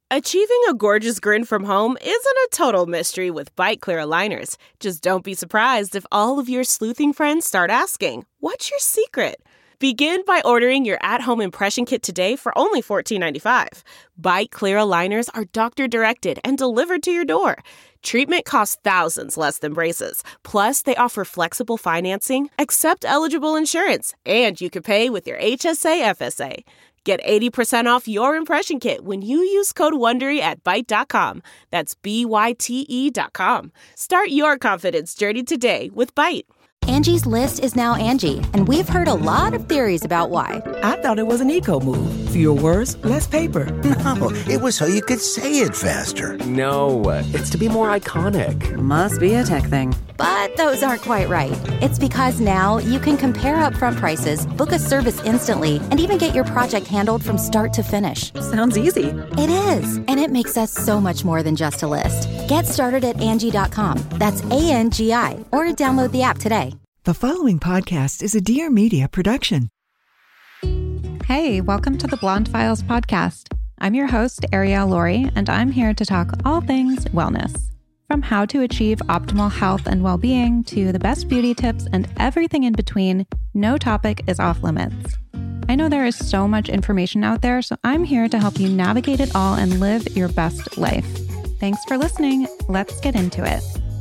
Achieving a gorgeous grin from home isn't a total mystery with Byte Clear aligners. Just don't be surprised if all of your sleuthing friends start asking, "What's your secret?" Begin by ordering your at-home impression kit today for only $14.95. Byte Clear aligners are doctor-directed and delivered to your door. Treatment costs thousands less than braces. Plus, they offer flexible financing, accept eligible insurance, and you can pay with your HSA FSA. Get 80% off your impression kit when you use code WONDERY at Byte.com. That's BYTE.com. Start your confidence journey today with Byte. Angie's List is now Angie, and we've heard a lot of theories about why. I thought it was an eco move. Fewer words, less paper. No, it was so you could say it faster. No, it's to be more iconic. Must be a tech thing. But those aren't quite right. It's because now you can compare upfront prices, book a service instantly, and even get your project handled from start to finish. Sounds easy. It is, and it makes us so much more than just a list. Get started at Angie.com. That's ANGI, or download the app today. The following podcast is a Dear Media production. Hey, welcome to the Blonde Files podcast. I'm your host, Arielle Laurie, and I'm here to talk all things wellness. From how to achieve optimal health and well-being to the best beauty tips and everything in between, no topic is off limits. I know there is so much information out there, so I'm here to help you navigate it all and live your best life. Thanks for listening. Let's get into it.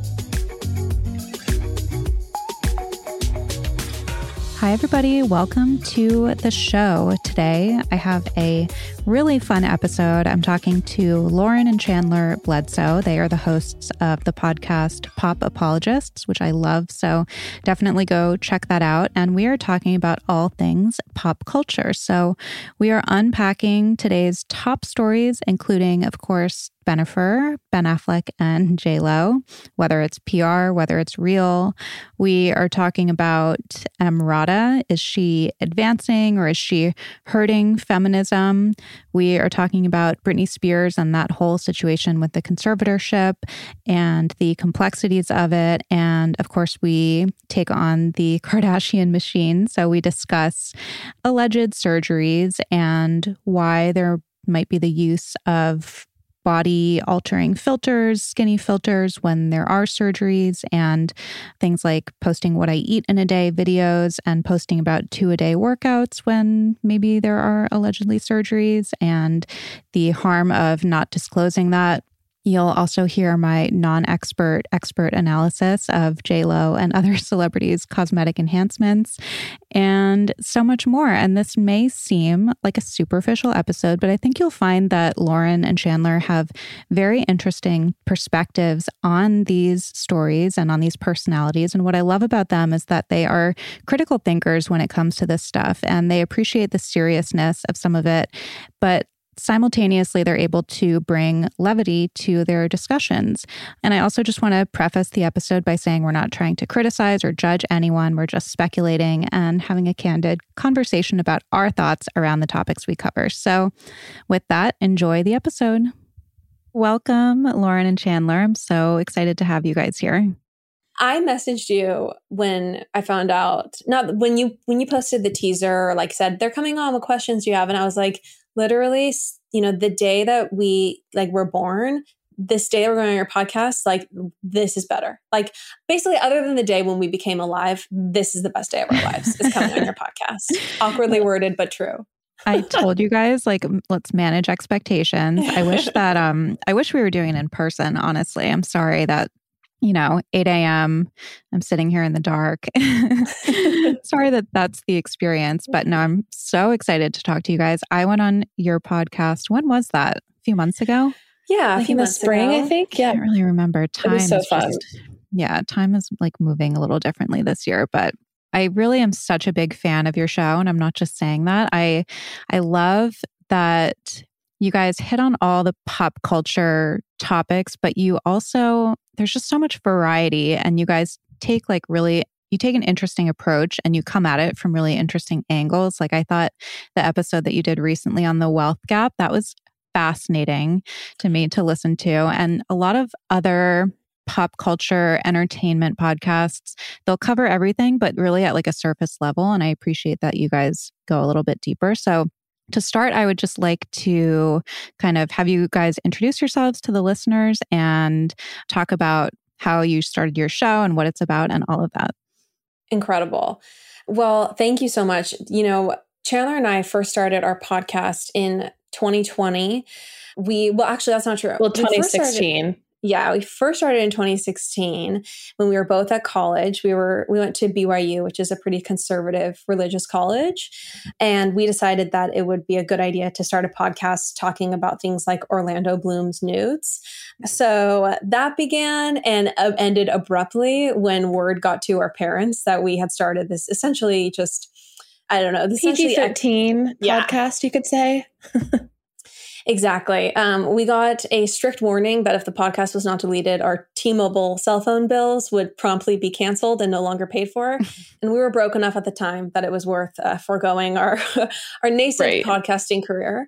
Hi, everybody. Welcome to the show. Today, I have a really fun episode. I'm talking to Lauren and Chandler Bledsoe. They are the hosts of the podcast Pop Apologists, which I love. So definitely go check that out. And we are talking about all things pop culture. So we are unpacking today's top stories, including, of course, Bennifer, Ben Affleck, and J.Lo, whether it's PR, whether it's real. We are talking about Emrata. Is she advancing or is she hurting feminism? We are talking about Britney Spears and that whole situation with the conservatorship and the complexities of it. And of course, we take on the Kardashian machine. So we discuss alleged surgeries and why there might be the use of body altering filters, skinny filters when there are surgeries, and things like posting what I eat in a day videos and posting about 2-a-day workouts when maybe there are allegedly surgeries, and the harm of not disclosing that. You'll also hear my non-expert expert analysis of J.Lo and other celebrities' cosmetic enhancements and so much more. And this may seem like a superficial episode, but I think you'll find that Lauren and Chandler have very interesting perspectives on these stories and on these personalities. And what I love about them is that they are critical thinkers when it comes to this stuff, and they appreciate the seriousness of some of it, but simultaneously, they're able to bring levity to their discussions. And I also just want to preface the episode by saying we're not trying to criticize or judge anyone. We're just speculating and having a candid conversation about our thoughts around the topics we cover. So with that, enjoy the episode. Welcome, Lauren and Chandler. I'm so excited to have you guys here. I messaged you when I found out, not when you posted the teaser, like said, they're coming on, what questions do you have? And I was like, literally, the day that we were born, this day we're going on your podcast, this is better. Basically, other than the day when we became alive, this is the best day of our lives, is coming on your podcast. Awkwardly worded, but true. I told you guys, let's manage expectations. I wish that, I wish we were doing it in person, honestly. I'm sorry that 8 a.m. I'm sitting here in the dark. Sorry that that's the experience. But no, I'm so excited to talk to you guys. I went on your podcast. When was that? A few months ago? Yeah, in the spring, I think. Yeah. I can't really remember. Time was so fun. Time is moving a little differently this year. But I really am such a big fan of your show. And I'm not just saying that. I love that you guys hit on all the pop culture topics, but you also, there's just so much variety, and you guys take you take an interesting approach and you come at it from really interesting angles. I thought the episode that you did recently on the wealth gap, that was fascinating to me to listen to. And a lot of other pop culture entertainment podcasts, they'll cover everything, but really at a surface level. And I appreciate that you guys go a little bit deeper. So To start, I would just like to kind of have you guys introduce yourselves to the listeners and talk about how you started your show and what it's about and all of that. Incredible. Well, thank you so much. You know, Chandler and I first started our podcast in 2020. Actually, that's not true. Well, 2016. We first started in 2016 when we were both at college. We went to BYU, which is a pretty conservative religious college. And we decided that it would be a good idea to start a podcast talking about things like Orlando Bloom's nudes. So that began and ended abruptly when word got to our parents that we had started this essentially just, I don't know, PG-13 podcast, you could say. Exactly. We got a strict warning that if the podcast was not deleted, our T-Mobile cell phone bills would promptly be canceled and no longer paid for. And we were broke enough at the time that it was worth foregoing our nascent podcasting career.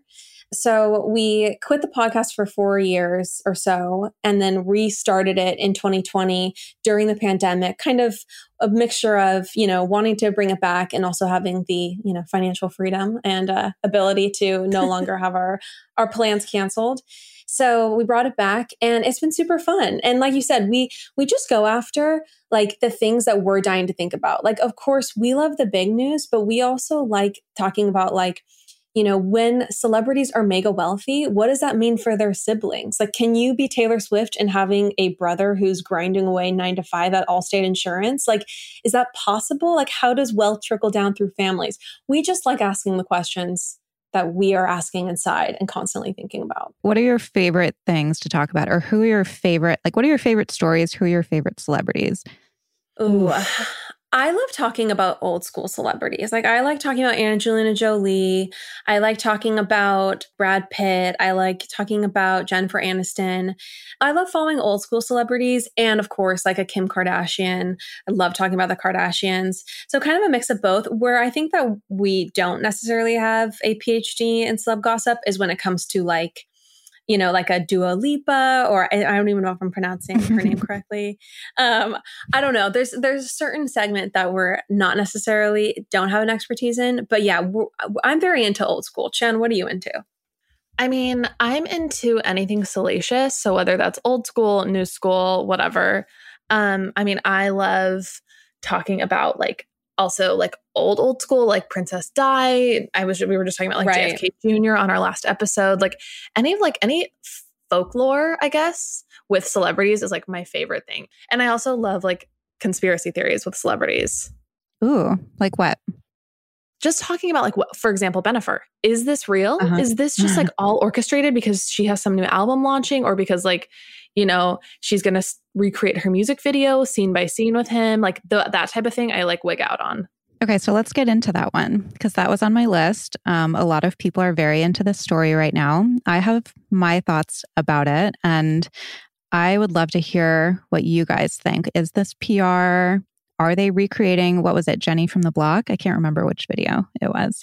So we quit the podcast for 4 years or so and then restarted it in 2020 during the pandemic, kind of a mixture of, you know, wanting to bring it back and also having the, you know, financial freedom and ability to no longer have our plans canceled. So we brought it back and it's been super fun. And like you said, we just go after like the things that we're dying to think about. Like, of course, we love the big news, but we also like talking about like, you know, when celebrities are mega wealthy, what does that mean for their siblings? Like, can you be Taylor Swift and having a brother who's grinding away 9 to 5 at Allstate Insurance? Like, is that possible? Like, how does wealth trickle down through families? We just like asking the questions that we are asking inside and constantly thinking about. What are your favorite things to talk about? Or who are your favorite, like, what are your favorite stories? Who are your favorite celebrities? Ooh, I love talking about old school celebrities. Like, I like talking about Angelina Jolie. I like talking about Brad Pitt. I like talking about Jennifer Aniston. I love following old school celebrities. And of course, like a Kim Kardashian. I love talking about the Kardashians. So kind of a mix of both, where I think that we don't necessarily have a PhD in celeb gossip is when it comes to like, you know, like a Dua Lipa, or I don't even know if I'm pronouncing her name correctly. I don't know. There's a certain segment that we're not necessarily don't have an expertise in, but yeah, I'm very into old school. Chen, what are you into? I mean, I'm into anything salacious. So whether that's old school, new school, whatever. I mean, I love talking about like also like old school, like Princess Di. We were just talking about like JFK Jr. on our last episode. Like any folklore, I guess, with celebrities is like my favorite thing. And I also love like conspiracy theories with celebrities. Ooh, like what? Just talking about like, what, for example, Bennifer. Is this real? Is this just like all orchestrated because she has some new album launching, or because like, you know, she's going to recreate her music video scene by scene with him? Like that type of thing I like wig out on. Okay, so let's get into that one because that was on my list. A lot of people are very into this story right now. I have my thoughts about it, and I would love to hear what you guys think. Is this PR? Are they recreating, what was it, Jenny from the Block? I can't remember which video it was.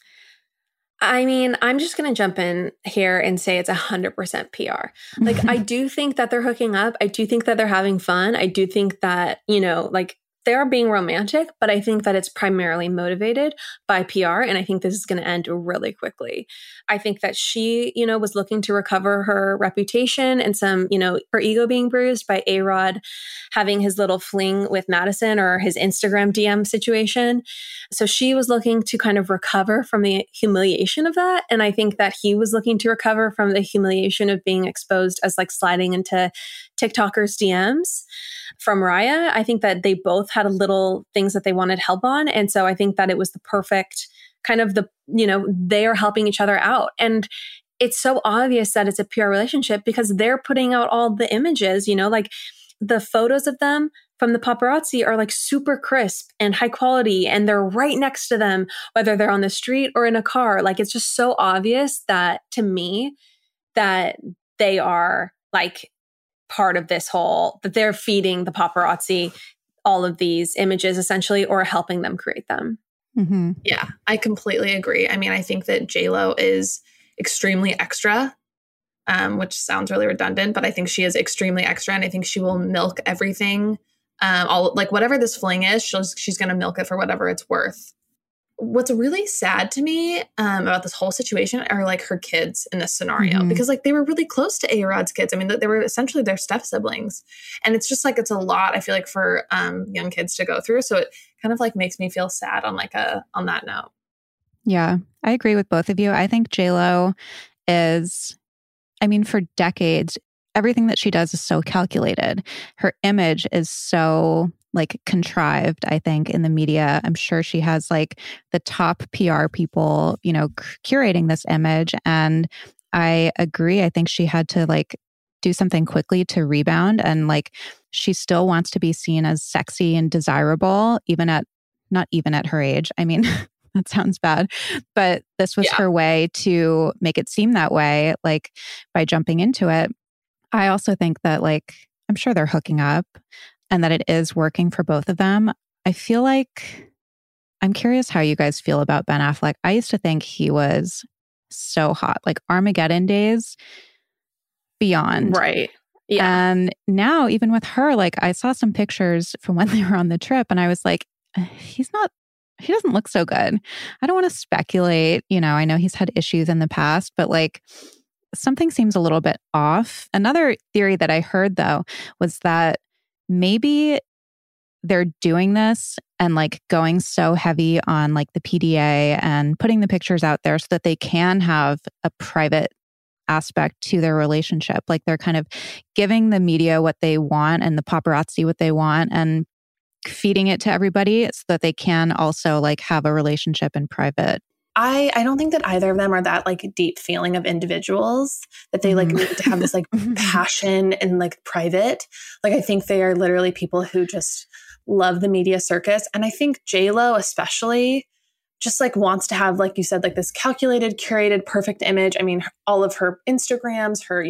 I mean, I'm just going to jump in here and say it's 100% PR. Like, I do think that they're hooking up. I do think that they're having fun. I do think that, you know, like they are being romantic, but I think that it's primarily motivated by PR. And I think this is going to end really quickly. I think that she, you know, was looking to recover her reputation and some, you know, her ego being bruised by A-Rod having his little fling with Madison, or his Instagram DM situation. So she was looking to kind of recover from the humiliation of that. And I think that he was looking to recover from the humiliation of being exposed as like sliding into TikTokers' DMs from Raya. I think that they both had a little things that they wanted help on. And so I think that it was the perfect kind of the, you know, they are helping each other out. And it's so obvious that it's a PR relationship because they're putting out all the images, you know, like the photos of them from the paparazzi are like super crisp and high quality, and they're right next to them, whether they're on the street or in a car. Like, it's just so obvious that to me that they are like part of this whole, that they're feeding the paparazzi all of these images essentially, or helping them create them. Mm-hmm. Yeah, I completely agree. I mean, I think that JLo is extremely extra, which sounds really redundant, but I think she is extremely extra, and I think she will milk everything. All like whatever this fling is, she's going to milk it for whatever it's worth. what's really sad to me about this whole situation are like her kids in this scenario, because like they were really close to A-Rod's kids. I mean, they were essentially their step siblings, and it's just like, it's a lot, I feel like, for young kids to go through. So it kind of like makes me feel sad on on that note. Yeah, I agree with both of you. I think JLo is, I mean, for decades, everything that she does is so calculated. Her image is so like contrived, I think, in the media. I'm sure she has like the top PR people, you know, curating this image. And I agree. I think she had to like do something quickly to rebound. And like, she still wants to be seen as sexy and desirable, not even at her age. I mean, that sounds bad, but this was her way to make it seem that way, like by jumping into it. I also think that like, I'm sure they're hooking up and that it is working for both of them. I feel like, I'm curious how you guys feel about Ben Affleck. I used to think he was so hot, like Armageddon days beyond. Right. Yeah. And now even with her, like I saw some pictures from when they were on the trip and I was like, he doesn't look so good. I don't want to speculate. You know, I know he's had issues in the past, but like something seems a little bit off. Another theory that I heard though was that maybe they're doing this and like going so heavy on like the PDA and putting the pictures out there so that they can have a private aspect to their relationship. Like they're kind of giving the media what they want and the paparazzi what they want and feeding it to everybody so that they can also like have a relationship in private. I don't think that either of them are that like deep feeling of individuals that they like need to have this like passion and like private. Like I think they are literally people who just love the media circus. And I think JLo especially just like wants to have, like you said, like this calculated, curated, perfect image. I mean, all of her Instagrams, her,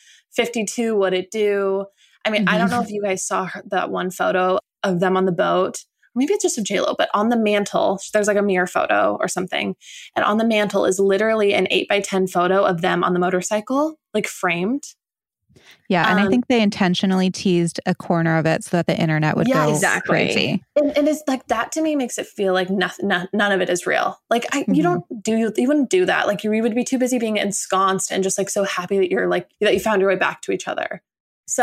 52, what it do. I mean, I don't know if you guys saw that one photo of them on the boat. Maybe it's just of JLo, but on the mantle, there's like a mirror photo or something. And on the mantle is literally an 8x10 photo of them on the motorcycle, like framed. Yeah. And I think they intentionally teased a corner of it so that the internet would go crazy. And it's like, that to me makes it feel like none of it is real. Like you wouldn't do that. Like you would be too busy being ensconced and just like so happy that you're like, that you found your way back to each other. So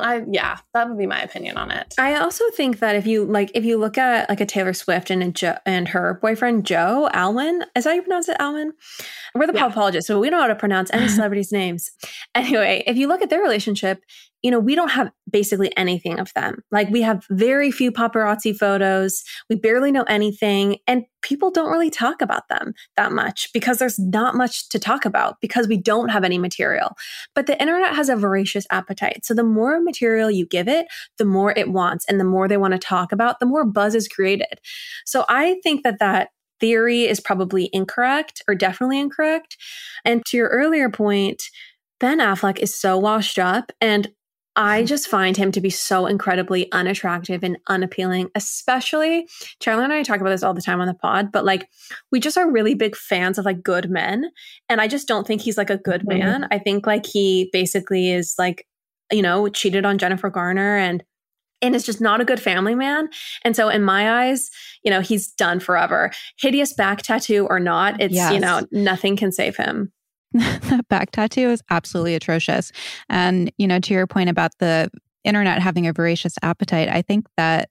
that would be my opinion on it. I also think that if you look at like a Taylor Swift and her boyfriend, Joe Alwyn, is that how you pronounce it, Alwyn? We're the pop apologists, so we don't know how to pronounce any celebrities' names. Anyway, if you look at their relationship, we don't have basically anything of them. Like we have very few paparazzi photos. We barely know anything. And people don't really talk about them that much because there's not much to talk about because we don't have any material. But the internet has a voracious appetite. So the more material you give it, the more it wants. And the more they want to talk about, the more buzz is created. So I think that theory is probably incorrect or definitely incorrect. And to your earlier point, Ben Affleck is so washed up and I just find him to be so incredibly unattractive and unappealing, especially Charlie and I talk about this all the time on the pod, but like we just are really big fans of like good men. And I just don't think he's like a good man. I think like he basically is like, cheated on Jennifer Garner and is just not a good family man. And so in my eyes, he's done forever. Hideous back tattoo or not, it's, nothing can save him. That back tattoo is absolutely atrocious. And, to your point about the internet having a voracious appetite, I think that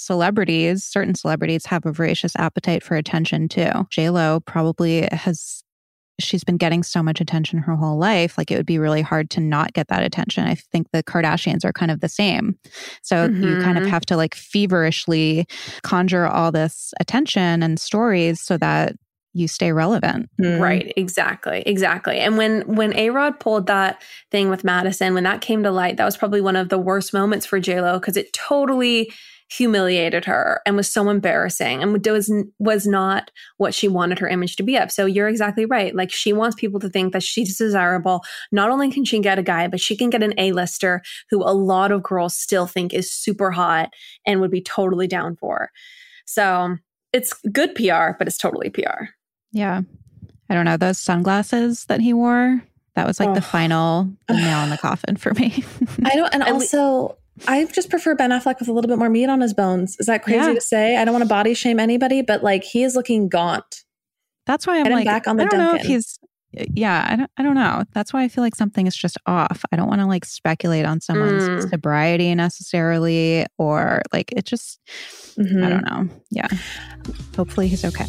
certain celebrities have a voracious appetite for attention too. JLo probably she's been getting so much attention her whole life. Like it would be really hard to not get that attention. I think the Kardashians are kind of the same. So you kind of have to like feverishly conjure all this attention and stories so that you stay relevant. Right. Exactly. And when A-Rod pulled that thing with Madison, when that came to light, that was probably one of the worst moments for JLo because it totally humiliated her and was so embarrassing and was not what she wanted her image to be of. So you're exactly right. Like she wants people to think that she's desirable. Not only can she get a guy, but she can get an A-lister who a lot of girls still think is super hot and would be totally down for. So it's good PR, but it's totally PR. Yeah. I don't know. Those sunglasses that he wore, that was like the nail in the coffin for me. I don't. And also, I just prefer Ben Affleck with a little bit more meat on his bones. Is that crazy to say? I don't want to body shame anybody, but like he is looking gaunt. That's why I'm like, back on the I don't know if Duncan. he's, I don't know. That's why I feel like something is just off. I don't want to like speculate on someone's sobriety necessarily, or like it just, I don't know. Yeah. Hopefully he's okay.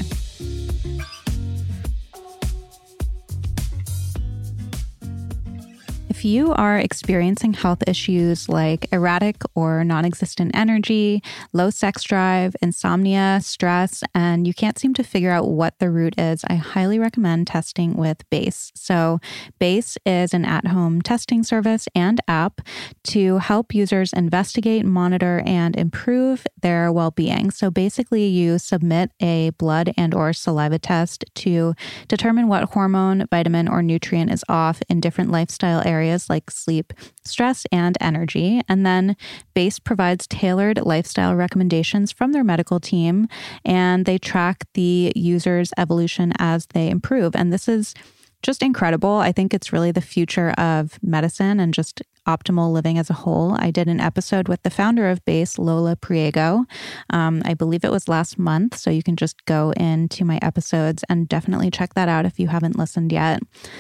If you are experiencing health issues like erratic or non-existent energy, low sex drive, insomnia, stress, and you can't seem to figure out what the root is, I highly recommend testing with Base. So Base is an at-home testing service and app to help users investigate, monitor, and improve their well-being. So basically, you submit a blood and or saliva test to determine what hormone, vitamin, or nutrient is off in different lifestyle areas like sleep, stress, and energy. And then Base provides tailored lifestyle recommendations from their medical team, and they track the user's evolution as they improve. And this is just incredible. I think it's really the future of medicine and just optimal living as a whole. I did an episode with the founder of Base, Lola Priego. I believe it was last month, so you can just go into my episodes and definitely check that out if you haven't listened yet.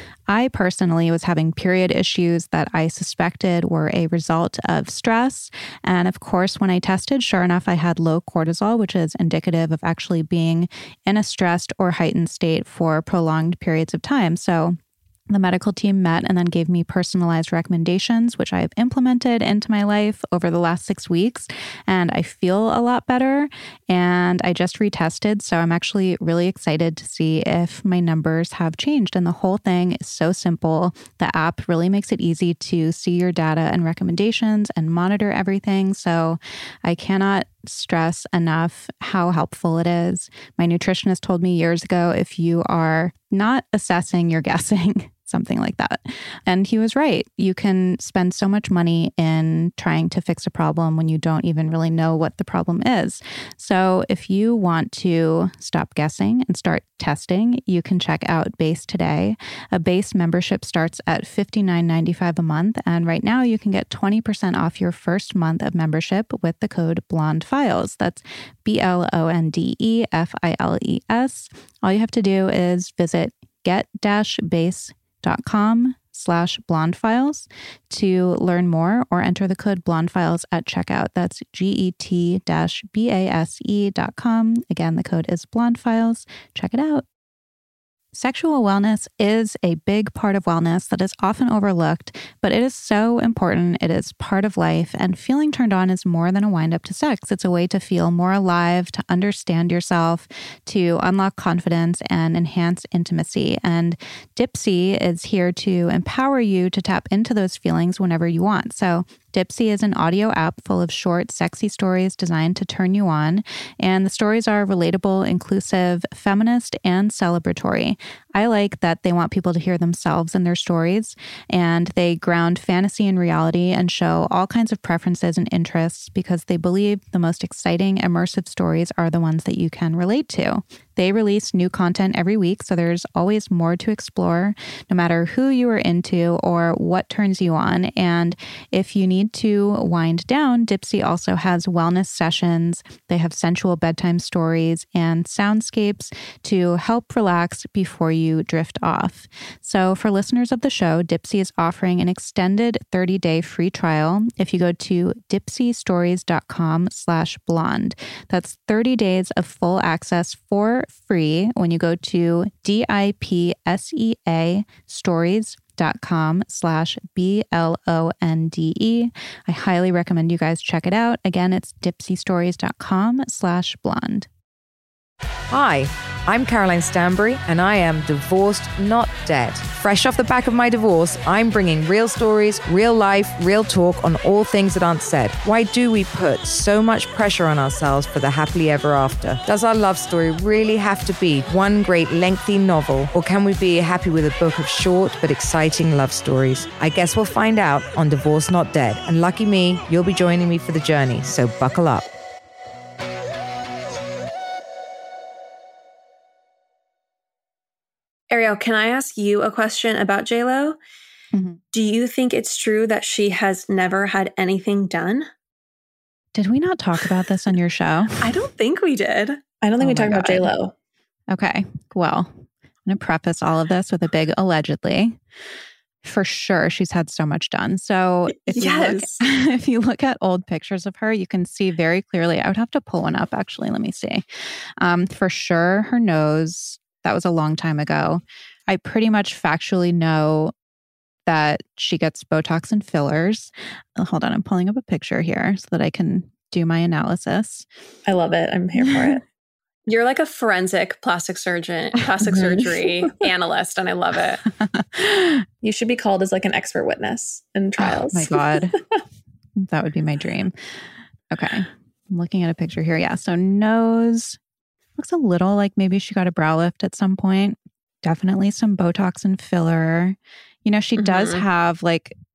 I personally was having period issues that I suspected were a result of stress. And of course, when I tested, sure enough, I had low cortisol, which is indicative of actually being in a stressed or heightened state for prolonged periods of time. So the medical team met and then gave me personalized recommendations, which I've implemented into my life over the last 6 weeks. And I feel a lot better. And I just retested. So I'm actually really excited to see if my numbers have changed. And the whole thing is so simple. The app really makes it easy to see your data and recommendations and monitor everything. So I cannot stress enough how helpful it is. My nutritionist told me years ago, if you are not assessing, you're guessing. Something like that. And he was right. You can spend so much money in trying to fix a problem when you don't even really know what the problem is. So if you want to stop guessing and start testing, you can check out Base today. A Base membership starts at $59.95 a month. And right now you can get 20% off your first month of membership with the code BLONDEFILES. That's BLONDEFILES. All you have to do is visit get-base.com/blondefiles to learn more, or enter the code blondefiles at checkout. That's get-base.com. Again, the code is blondefiles. Check it out. Sexual wellness is a big part of wellness that is often overlooked, but it is so important. It is part of life, and feeling turned on is more than a wind-up to sex. It's a way to feel more alive, to understand yourself, to unlock confidence, and enhance intimacy. And Dipsea is here to empower you to tap into those feelings whenever you want. So Dipsea is an audio app full of short, sexy stories designed to turn you on. And the stories are relatable, inclusive, feminist, and celebratory. I like that they want people to hear themselves in their stories, and they ground fantasy in reality and show all kinds of preferences and interests because they believe the most exciting, immersive stories are the ones that you can relate to. They release new content every week, so there's always more to explore, no matter who you are into or what turns you on. And if you need to wind down, Dipsea also has wellness sessions. They have sensual bedtime stories and soundscapes to help relax before you drift off. So for listeners of the show, Dipsea is offering an extended 30-day free trial if you go to dipseastories.com/blonde. That's 30 days of full access for free when you go to DIPSEA stories.com/BLONDE. I highly recommend you guys check it out. Again, it's dipseastories.com/blonde. Hi, I'm Caroline Stanbury, and I am divorced, not dead. Fresh off the back of my divorce, I'm bringing real stories, real life, real talk on all things that aren't said. Why do we put so much pressure on ourselves for the happily ever after? Does our love story really have to be one great lengthy novel, or can we be happy with a book of short but exciting love stories? I guess we'll find out on Divorced Not Dead, and lucky me, you'll be joining me for the journey, so buckle up. Ariel, can I ask you a question about J-Lo? Mm-hmm. Do you think it's true that she has never had anything done? Did we not talk about this on your show? I don't think we did. I don't think we talked about J-Lo. Okay. Well, I'm going to preface all of this with a big allegedly. For sure, she's had so much done. So if you look at old pictures of her, you can see very clearly. I would have to pull one up, actually. Let me see. For sure, her nose, that was a long time ago. I pretty much factually know that she gets Botox and fillers. Hold on, I'm pulling up a picture here so that I can do my analysis. I love it. I'm here for it. You're like a forensic plastic surgery analyst, and I love it. You should be called as like an expert witness in trials. Oh my God. That would be my dream. Okay. I'm looking at a picture here. Yeah. So nose looks a little like maybe she got a brow lift at some point. Definitely some Botox and filler. You know, she does have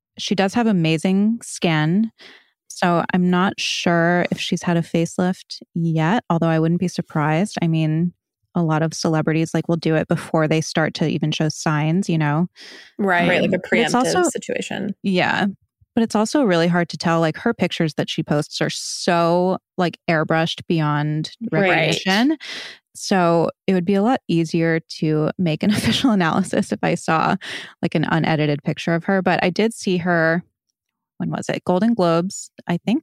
amazing skin. So I'm not sure if she's had a facelift yet, although I wouldn't be surprised. I mean, a lot of celebrities will do it before they start to even show signs, you know? Right. Like a preemptive situation. Yeah. But it's also really hard to tell. Like her pictures that she posts are so airbrushed beyond recognition. Right. So it would be a lot easier to make an official analysis if I saw an unedited picture of her. But I did see her. When was it? Golden Globes, I think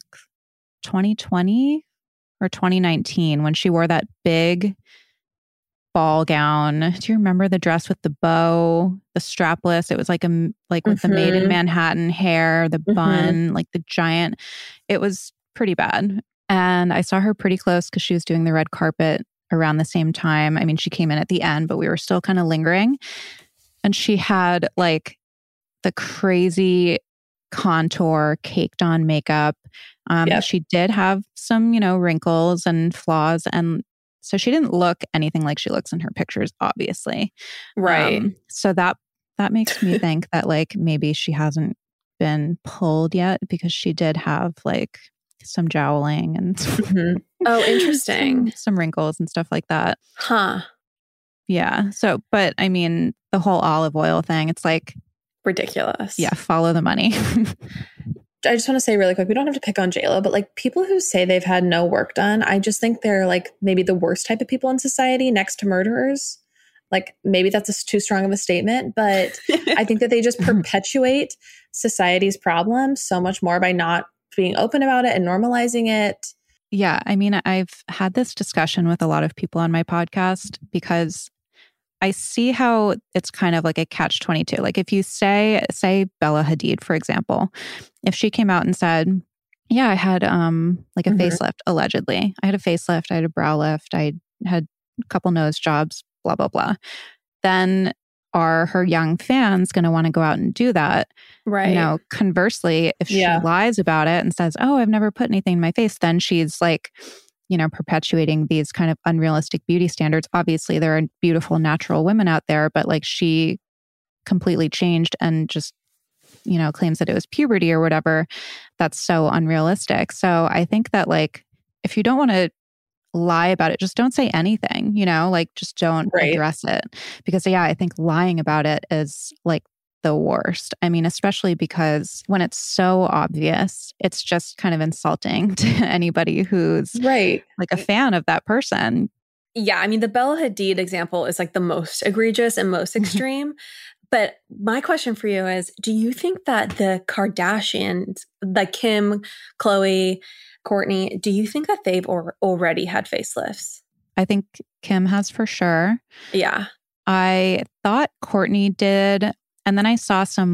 2020 or 2019, when she wore that big ball gown. Do you remember the dress with the bow, the strapless? It was with the Made in Manhattan hair, the bun, the giant. It was pretty bad. And I saw her pretty close because she was doing the red carpet around the same time. I mean, she came in at the end, but we were still kind of lingering. And she had the crazy contour, caked on makeup. She did have some, wrinkles and flaws. And so she didn't look anything like she looks in her pictures, obviously. Right. So that makes me think that maybe she hasn't been pulled yet because she did have some joweling and oh, interesting. some wrinkles and stuff like that. Huh. Yeah. So, but I mean, the whole olive oil thing, it's ridiculous. Yeah, follow the money. I just want to say really quick, we don't have to pick on J-Lo, but people who say they've had no work done, I just think they're maybe the worst type of people in society next to murderers. Maybe that's too strong of a statement, but I think that they just perpetuate society's problems so much more by not being open about it and normalizing it. Yeah. I mean, I've had this discussion with a lot of people on my podcast because I see how it's kind of like a catch-22. If you say Bella Hadid, for example, if she came out and said, yeah, I had a facelift, allegedly. I had a facelift, I had a brow lift, I had a couple nose jobs, blah, blah, blah. Then are her young fans going to want to go out and do that? Right. Conversely, if she lies about it and says, oh, I've never put anything in my face, then she's perpetuating these kind of unrealistic beauty standards. Obviously, there are beautiful natural women out there, but she completely changed and just, claims that it was puberty or whatever. That's so unrealistic. So I think that if you don't want to lie about it, just don't say anything, just don't address it. Because I think lying about it is the worst. I mean, especially because when it's so obvious, it's just kind of insulting to anybody who's a fan of that person. Yeah. I mean, the Bella Hadid example is the most egregious and most extreme. But my question for you is, do you think that the Kardashians, Kim, Khloe, Kourtney, do you think that they've already had facelifts? I think Kim has for sure. Yeah. I thought Kourtney did. And then I saw some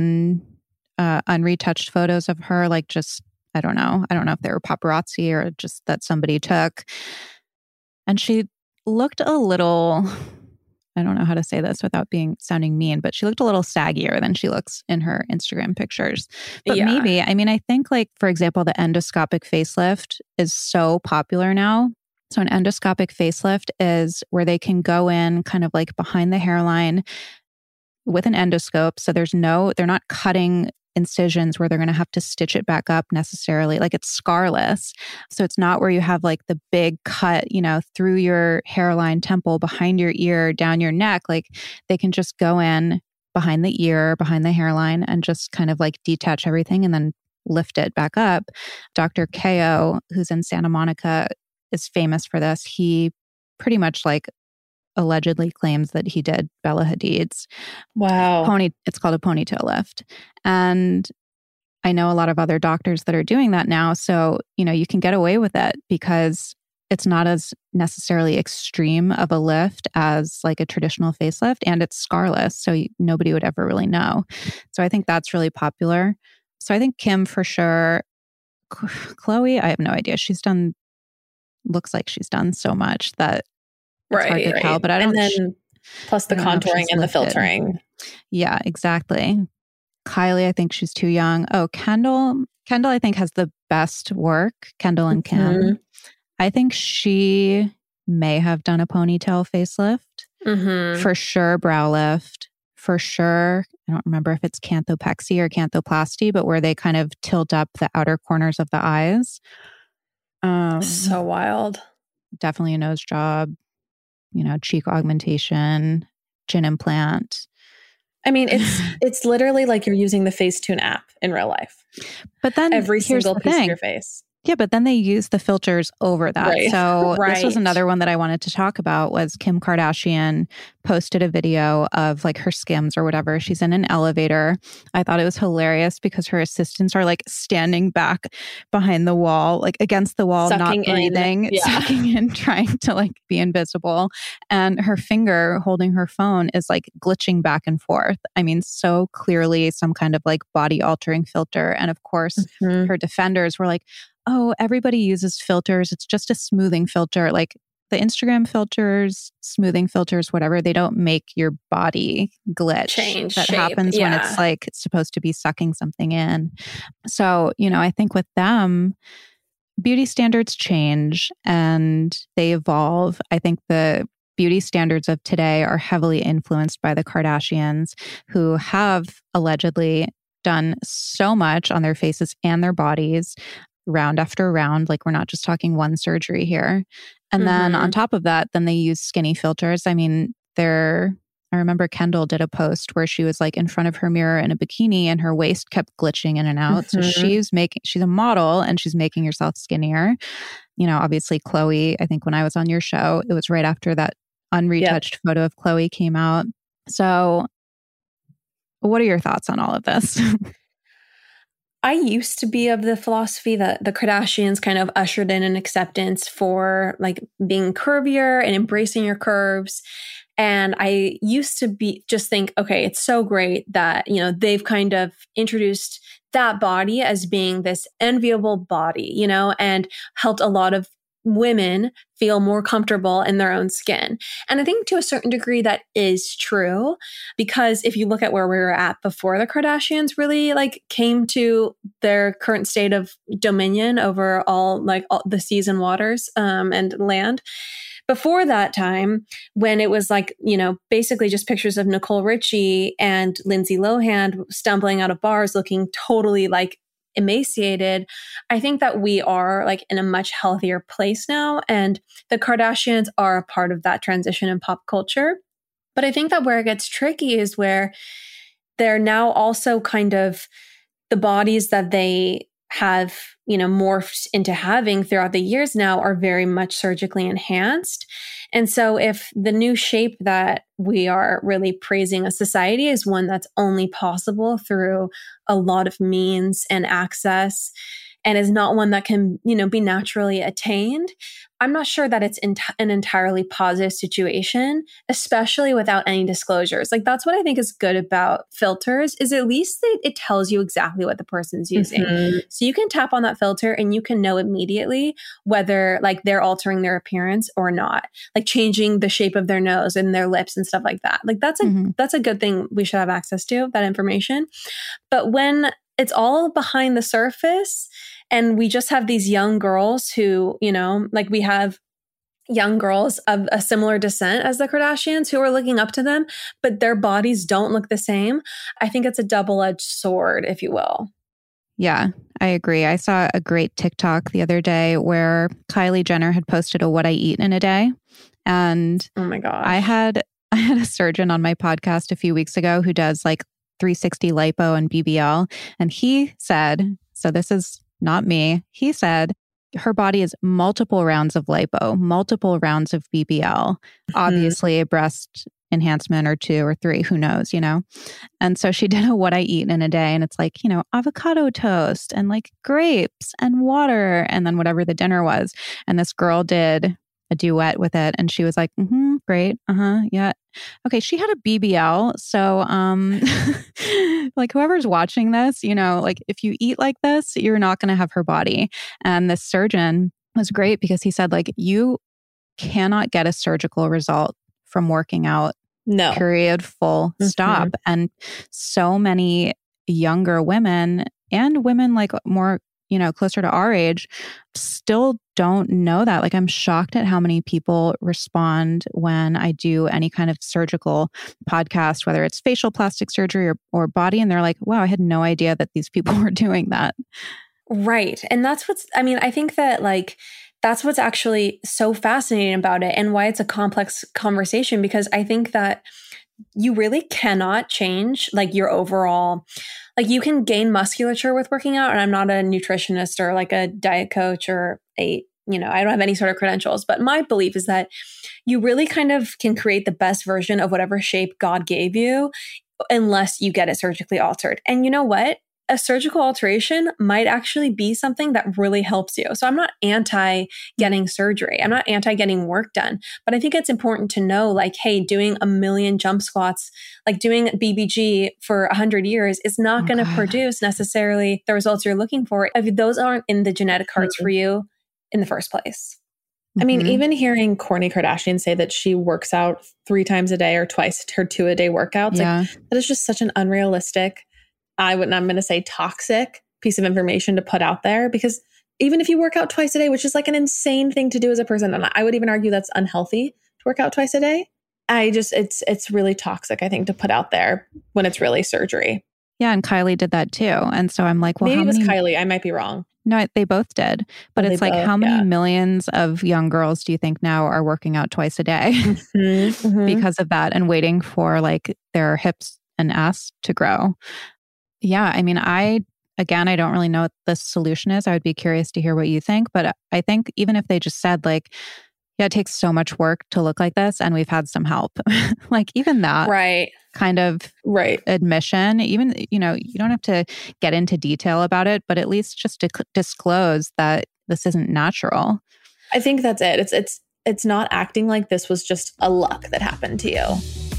unretouched photos of her, just, I don't know if they were paparazzi or just that somebody took. And she looked a little, I don't know how to say this without sounding mean, but she looked a little saggier than she looks in her Instagram pictures. But maybe, I mean, I think for example, the endoscopic facelift is so popular now. So an endoscopic facelift is where they can go in kind of behind the hairline with an endoscope. So they're not cutting incisions where they're going to have to stitch it back up necessarily. It's scarless. So it's not where you have the big cut, through your hairline, temple, behind your ear, down your neck. They can just go in behind the ear, behind the hairline and just kind of detach everything and then lift it back up. Dr. Ko, who's in Santa Monica, is famous for this. He pretty much like allegedly claims that he did Bella Hadid's it's called a ponytail lift. And I know a lot of other doctors that are doing that now. So, you can get away with it because it's not as necessarily extreme of a lift as like a traditional facelift, and it's scarless. So nobody would ever really know. So I think that's really popular. So I think Kim for sure. Chloe, I have no idea. Looks like she's done so much that it's hard to tell, but I don't. And then plus the contouring and the filtering. Yeah, exactly. Kylie, I think she's too young. Oh, Kendall, I think has the best work. Kendall and Kim. I think she may have done a ponytail facelift. For sure, brow lift. For sure, I don't remember if it's canthopexy or canthoplasty, but where they kind of tilt up the outer corners of the eyes. So wild. Definitely a nose job, cheek augmentation, chin implant. I mean, it's literally like you're using the Facetune app in real life. But then every single piece thing. of your face. Yeah, but then they use the filters over that. Right. So this was another one that I wanted to talk about was Kim Kardashian posted a video of like her Skims or whatever. She's in an elevator. I thought it was hilarious because her assistants are like standing back behind the wall, like against the wall, sucking not breathing, sucking in, trying to like be invisible. And her finger holding her phone is like glitching back and forth. I mean, so clearly some kind of like body altering filter. And of course, her defenders were like, oh, everybody uses filters. It's just a smoothing filter. Like the Instagram filters, smoothing filters, whatever, they don't make your body glitch. Change that shape. happens when it's like it's supposed to be sucking something in. So, I think with them, beauty standards change and they evolve. I think the beauty standards of today are heavily influenced by the Kardashians, who have allegedly done so much on their faces and their bodies, round after round. Like we're not just talking one surgery here. And then on top of that, then they use skinny filters. I mean, I remember Kendall did a post where she was like in front of her mirror in a bikini and her waist kept glitching in and out. So she's a model and she's making herself skinnier. Obviously Chloe, I think when I was on your show, it was right after that unretouched photo of Chloe came out. So what are your thoughts on all of this? I used to be of the philosophy that the Kardashians kind of ushered in an acceptance for like being curvier and embracing your curves. And I used to just think, okay, it's so great that, they've kind of introduced that body as being this enviable body, and helped a lot of women feel more comfortable in their own skin. And I think to a certain degree that is true, because if you look at where we were at before the Kardashians really like came to their current state of dominion over all the seas and waters and land. Before that time, when it was like, basically just pictures of Nicole Richie and Lindsay Lohan stumbling out of bars looking totally like emaciated, I think that we are like in a much healthier place now. And the Kardashians are a part of that transition in pop culture. But I think that where it gets tricky is where they're now also kind of the bodies that they have, morphed into having throughout the years now are very much surgically enhanced. And so if the new shape that we are really praising as society is one that's only possible through a lot of means and access, and is not one that can, be naturally attained, I'm not sure that it's an entirely positive situation, especially without any disclosures. Like that's what I think is good about filters is at least it tells you exactly what the person's using. So you can tap on that filter and you can know immediately whether like they're altering their appearance or not, like changing the shape of their nose and their lips and stuff like that. Like that's a good thing we should have access to, that information. But when it's all behind the surface and we just have these young girls who, like we have young girls of a similar descent as the Kardashians who are looking up to them, but their bodies don't look the same. I think it's a double-edged sword, if you will. Yeah, I agree. I saw a great TikTok the other day where Kylie Jenner had posted a what I eat in a day. And oh my gosh, I had a surgeon on my podcast a few weeks ago who does like 360 lipo and BBL. And he said So this is not me. He said her body is multiple rounds of lipo, multiple rounds of BBL, obviously a breast enhancement or 2 or 3, who knows, And so she did a what I eat in a day. And it's like, avocado toast and like grapes and water and then whatever the dinner was. And this girl did a duet with it. And she was like, great. Yeah. Okay. She had a BBL. So, like whoever's watching this, like if you eat like this, you're not going to have her body. And this surgeon was great because he said, like, you cannot get a surgical result from working out. No. Period. Full stop. And so many younger women and women like more, closer to our age still don't know that. Like, I'm shocked at how many people respond when I do any kind of surgical podcast, whether it's facial plastic surgery or body. And they're like, wow, I had no idea that these people were doing that. Right. And I think that like, that's what's actually so fascinating about it and why it's a complex conversation, because I think that you really cannot change like your overall, like you can gain musculature with working out. And I'm not a nutritionist or like a diet coach or I don't have any sort of credentials, but my belief is that you really kind of can create the best version of whatever shape God gave you unless you get it surgically altered. And you know what? A surgical alteration might actually be something that really helps you. So I'm not anti getting surgery. I'm not anti getting work done, but I think it's important to know like, hey, doing 1,000,000 jump squats, like doing BBG for 100 years is not going to produce necessarily the results you're looking for if those aren't in the genetic cards for you in the first place. I mean, even hearing Kourtney Kardashian say that she works out 3 times a day or twice her 2-a-day workouts, like, that is just such an unrealistic, I'm going to say toxic piece of information to put out there, because even if you work out twice a day, which is like an insane thing to do as a person, and I would even argue that's unhealthy to work out twice a day. It's really toxic, I think, to put out there when it's really surgery. Yeah. And Kylie did that too. And so I'm like, well, maybe it was Kylie. I might be wrong. No, they both did. But it's like, how many millions of young girls do you think now are working out twice a day because of that and waiting for like their hips and ass to grow? Yeah. I mean, I don't really know what the solution is. I would be curious to hear what you think. But I think even if they just said like, yeah, it takes so much work to look like this and we've had some help, like even that kind of admission, even, you don't have to get into detail about it, but at least just to disclose that this isn't natural. I think that's it. It's not acting like this was just a luck that happened to you.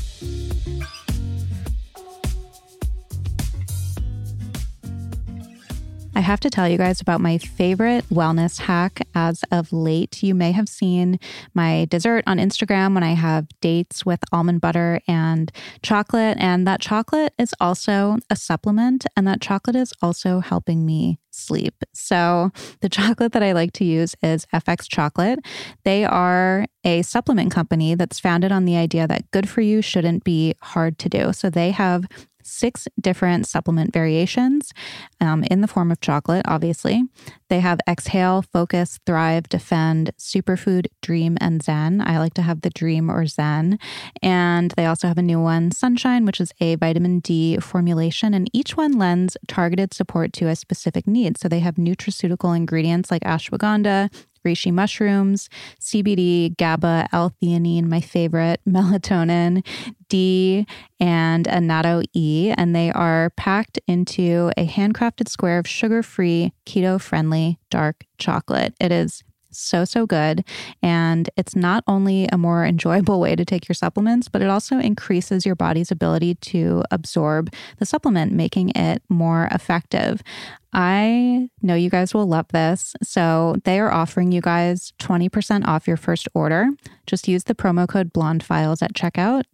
I have to tell you guys about my favorite wellness hack as of late. You may have seen my dessert on Instagram when I have dates with almond butter and chocolate. And that chocolate is also a supplement, and that chocolate is also helping me sleep. So the chocolate that I like to use is FX Chocolate. They are a supplement company that's founded on the idea that good for you shouldn't be hard to do. So they have 6 different supplement variations in the form of chocolate, obviously. They have Exhale, Focus, Thrive, Defend, Superfood, Dream, and Zen. I like to have the Dream or Zen. And they also have a new one, Sunshine, which is a vitamin D formulation. And each one lends targeted support to a specific need. So they have nutraceutical ingredients like ashwagandha, reishi mushrooms, CBD, GABA, L-theanine, my favorite, melatonin, D, and annatto E. And they are packed into a handcrafted square of sugar-free, keto-friendly dark chocolate. It is so good. And it's not only a more enjoyable way to take your supplements, but it also increases your body's ability to absorb the supplement, making it more effective. I know you guys will love this. So they are offering you guys 20% off your first order. Just use the promo code BLONDEFILES at checkout.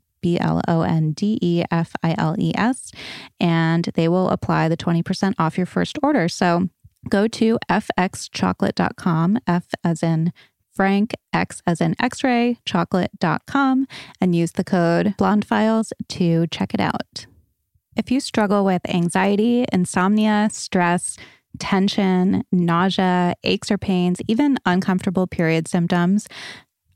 BLONDEFILES, and they will apply the 20% off your first order. So go to fxchocolate.com, F as in Frank, X as in X-ray, chocolate.com, and use the code BLONDEFILES to check it out. If you struggle with anxiety, insomnia, stress, tension, nausea, aches or pains, even uncomfortable period symptoms,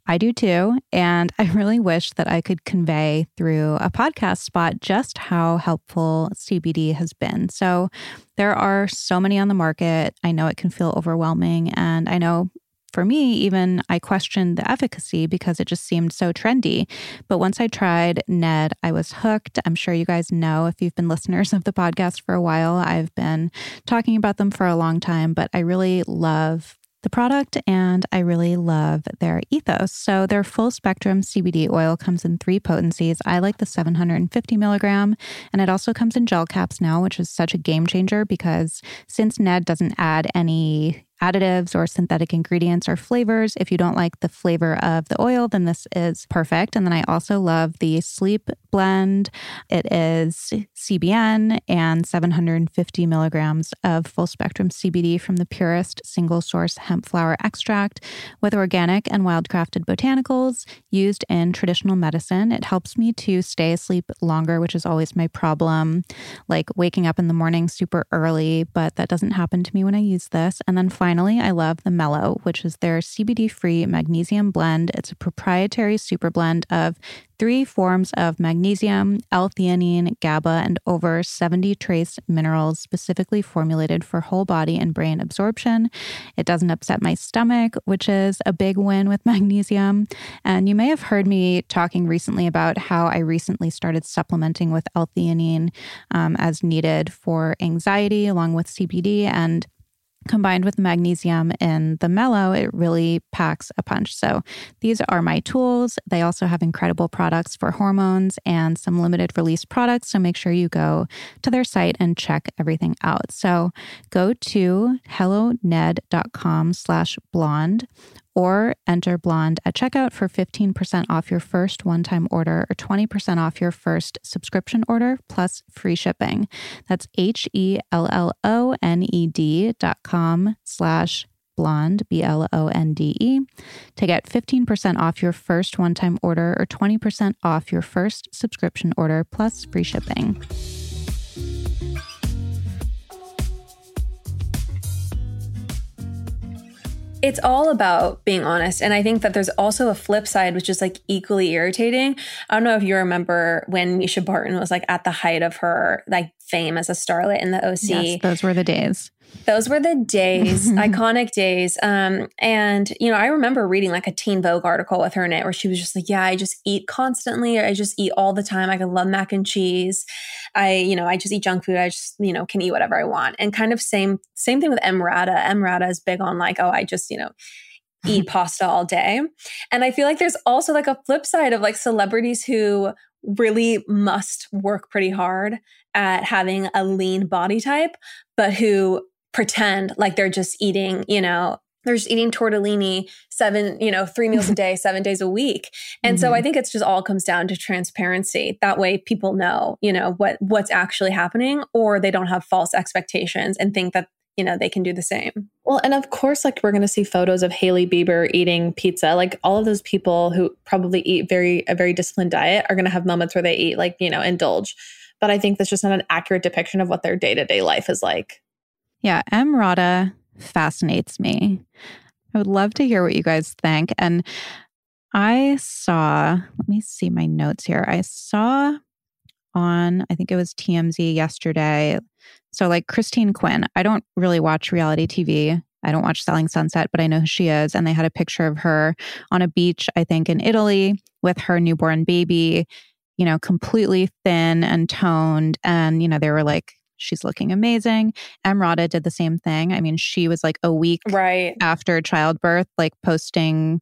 I do too. And I really wish that I could convey through a podcast spot just how helpful CBD has been. So there are so many on the market. I know it can feel overwhelming. And I know for me, even I questioned the efficacy because it just seemed so trendy. But once I tried Ned, I was hooked. I'm sure you guys know if you've been listeners of the podcast for a while, I've been talking about them for a long time, but I really love the product and I really love their ethos. So their full spectrum CBD oil comes in 3 potencies. I like the 750 milligram, and it also comes in gel caps now, which is such a game changer because since Ned doesn't add any additives or synthetic ingredients or flavors, if you don't like the flavor of the oil, then this is perfect. And then I also love the Sleep Blend. It is CBN and 750 milligrams of full spectrum CBD from the purest single source hemp flower extract with organic and wildcrafted botanicals used in traditional medicine. It helps me to stay asleep longer, which is always my problem, like waking up in the morning super early, but that doesn't happen to me when I use this. And then finally, I love the Mellow, which is their CBD-free magnesium blend. It's a proprietary super blend of 3 forms of magnesium, L-theanine, GABA, and over 70 trace minerals specifically formulated for whole body and brain absorption. It doesn't upset my stomach, which is a big win with magnesium. And you may have heard me talking recently about how I recently started supplementing with L-theanine as needed for anxiety along with CBD, and combined with magnesium in the Mellow, it really packs a punch. So these are my tools. They also have incredible products for hormones and some limited release products. So make sure you go to their site and check everything out. So go to helloned.com/blonde or enter blonde at checkout for 15% off your first one-time order or 20% off your first subscription order plus free shipping. That's HELLONED.com/blonde, BLONDE, to get 15% off your first one-time order or 20% off your first subscription order plus free shipping. It's all about being honest. And I think that there's also a flip side, which is like equally irritating. I don't know if you remember when Misha Barton was like at the height of her like fame as a starlet in the OC. Yes, those were the days. Those were the days, iconic days. And, you know, I remember reading like a Teen Vogue article with her in it where she was just like, yeah, I just eat constantly. I just eat all the time. I love mac and cheese. I just eat junk food. I just, can eat whatever I want. And kind of same thing with Emrata. Emrata is big on like, I just, eat pasta all day. And I feel like there's also like a flip side of like celebrities who really must work pretty hard at having a lean body type, but who pretend like they're just eating, they're just eating tortellini 3 meals a day, 7 days a week. And so I think it's just all comes down to transparency. That way people know, what's actually happening, or they don't have false expectations and think that, they can do the same. Well, and of course, like we're going to see photos of Hailey Bieber eating pizza. Like all of those people who probably eat a very disciplined diet are going to have moments where they eat indulge. But I think that's just not an accurate depiction of what their day-to-day life is like. Yeah, Emrata fascinates me. I would love to hear what you guys think. And I saw, let me see my notes here. I saw on, I think it was TMZ yesterday. So like Christine Quinn, I don't really watch reality TV. I don't watch Selling Sunset, but I know who she is. And they had a picture of her on a beach, I think in Italy, with her newborn baby, completely thin and toned. And, they were like, she's looking amazing. Emrata did the same thing. I mean, she was like a week after childbirth, like posting,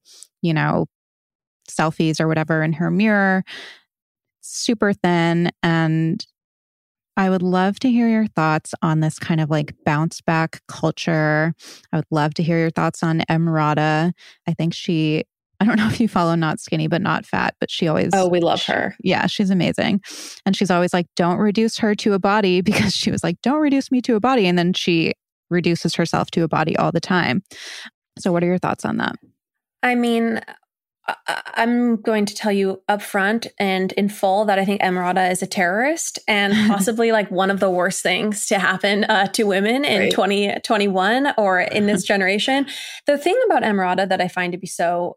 selfies or whatever in her mirror, super thin. And I would love to hear your thoughts on this kind of like bounce back culture. I would love to hear your thoughts on Emrata. I think I don't know if you follow Not Skinny, but Not Fat, but she always... Oh, we love her. Yeah, she's amazing. And she's always like, don't reduce her to a body, because she was like, don't reduce me to a body. And then she reduces herself to a body all the time. So what are your thoughts on that? I mean, I'm going to tell you upfront and in full that I think Emrata is a terrorist and possibly like one of the worst things to happen to women in 2021 or in this generation. The thing about Emrata that I find to be so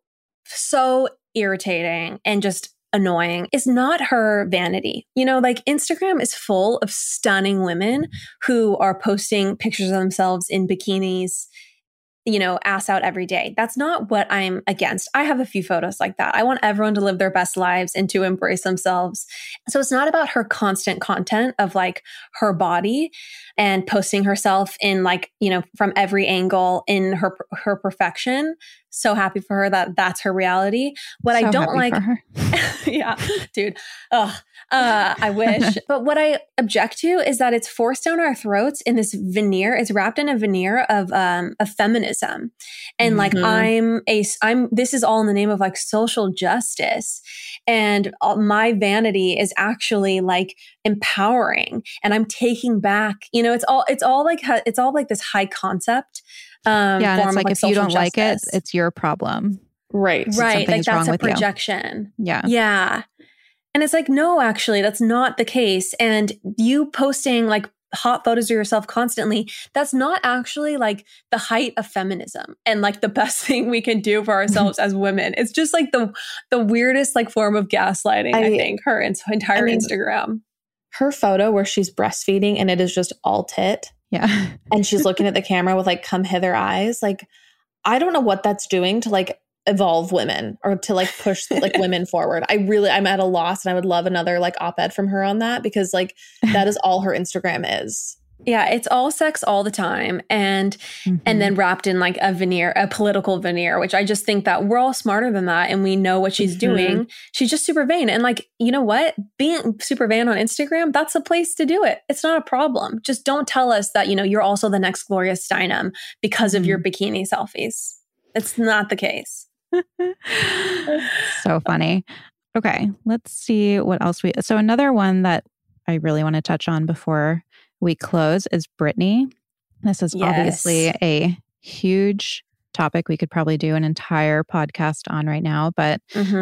so irritating and just annoying is not her vanity. You know, like Instagram is full of stunning women who are posting pictures of themselves in bikinis, you know, ass out every day. That's not what I'm against. I have a few photos like that. I want everyone to live their best lives and to embrace themselves. So it's not about her constant content of like her body and posting herself in like, you know, from every angle in her perfection. So happy for her that that's her reality. What I don't like, yeah, dude. I wish. But what I object to is that it's forced down our throats in this veneer. It's wrapped in a veneer of feminism, and like this is all in the name of like social justice, and my vanity is actually like empowering, and I'm taking back. You know, it's all like this high concept. And it's like if you don't like it, it's your problem. Right. Like that's a projection. Yeah. And it's like, no, actually, that's not the case. And you posting like hot photos of yourself constantly, that's not actually like the height of feminism and like the best thing we can do for ourselves as women. It's just like the weirdest like form of gaslighting, I think, her entire Instagram. Her photo where she's breastfeeding and it is just all tit. Yeah. And she's looking at the camera with like come hither eyes. Like, I don't know what that's doing to like evolve women or to like push like women forward. I'm at a loss, and I would love another like op-ed from her on that, because like that is all her Instagram is. Yeah, it's all sex all the time, and then wrapped in like a veneer, a political veneer, which I just think that we're all smarter than that, and we know what she's doing. She's just super vain, and like, you know what? Being super vain on Instagram, that's a place to do it. It's not a problem. Just don't tell us that, you know, you're also the next Gloria Steinem because of your bikini selfies. It's not the case. So funny. Okay, let's see what else so another one that I really want to touch on before we close is Britney. This is obviously a huge topic we could probably do an entire podcast on right now, but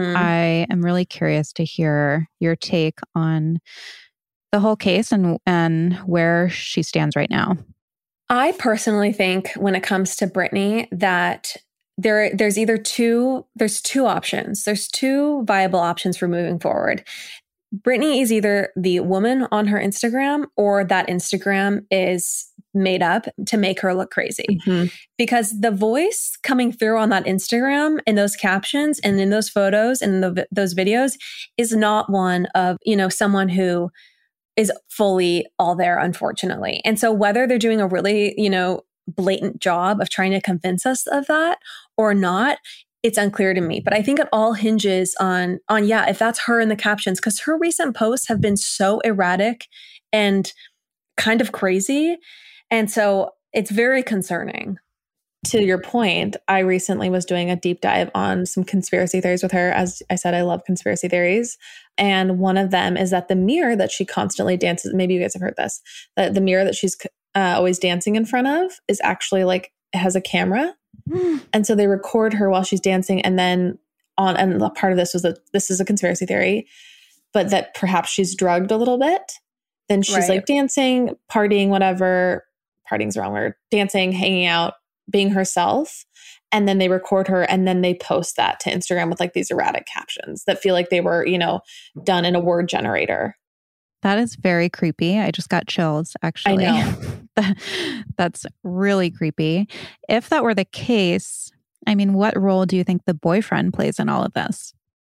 I am really curious to hear your take on the whole case and where she stands right now. I personally think when it comes to Britney that there's two options. There's two viable options for moving forward. Britney is either the woman on her Instagram, or that Instagram is made up to make her look crazy. Because the voice coming through on that Instagram and those captions and in those photos and those videos is not one of, you know, someone who is fully all there, unfortunately. And so whether they're doing a really, you know, blatant job of trying to convince us of that or not, it's unclear to me. But I think it all hinges on if that's her in the captions, because her recent posts have been so erratic and kind of crazy. And so it's very concerning. To your point, I recently was doing a deep dive on some conspiracy theories with her. As I said, I love conspiracy theories. And one of them is that the mirror that she constantly dances, maybe you guys have heard this, that the mirror that she's always dancing in front of is actually like, it has a camera. And so they record her while she's dancing. And then and part of this was that this is a conspiracy theory, but that perhaps she's drugged a little bit. Then she's like dancing, partying, whatever. Partying's the wrong word. Dancing, hanging out, being herself. And then they record her and then they post that to Instagram with like these erratic captions that feel like they were, you know, done in a word generator. That is very creepy. I just got chills, actually. I know. That's really creepy. If that were the case, I mean, what role do you think the boyfriend plays in all of this?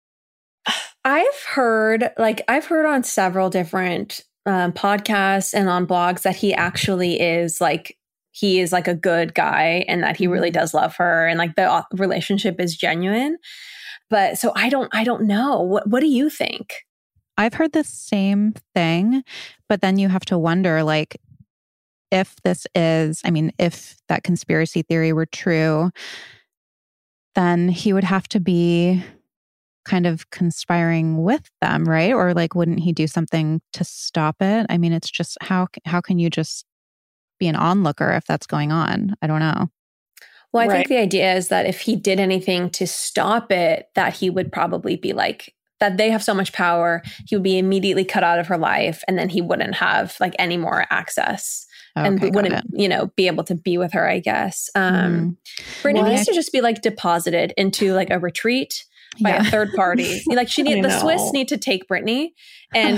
I've heard on several different podcasts and on blogs that he actually is like, he is like a good guy and that he really does love her and like the relationship is genuine. But so I don't know. What do you think? I've heard the same thing, but then you have to wonder, like, if if that conspiracy theory were true, then he would have to be kind of conspiring with them, right? Or like, wouldn't he do something to stop it? I mean, it's just, how can you just be an onlooker if that's going on? I don't know. Well, I think the idea is that if he did anything to stop it, that he would probably be like, that they have so much power, he would be immediately cut out of her life, and then he wouldn't have like any more access and Okay, got wouldn't, it. you know, be able to be with her, I guess. Brittany What? needs to just be like deposited into like a retreat by a third party. Like the Swiss need to take Brittany and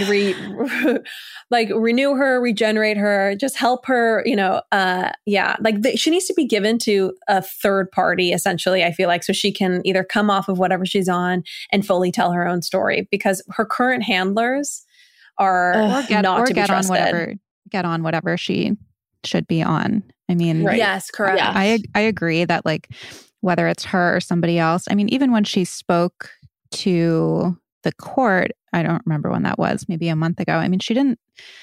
renew her, regenerate her, just help her, you know, she needs to be given to a third party essentially, I feel like, so she can either come off of whatever she's on and fully tell her own story, because her current handlers are not to be trusted. Get on whatever she should be on. I mean, Right. Yes, correct. Yeah. I agree that like whether it's her or somebody else, I mean, even when she spoke to the court, I don't remember when that was, maybe a month ago. I mean, she didn't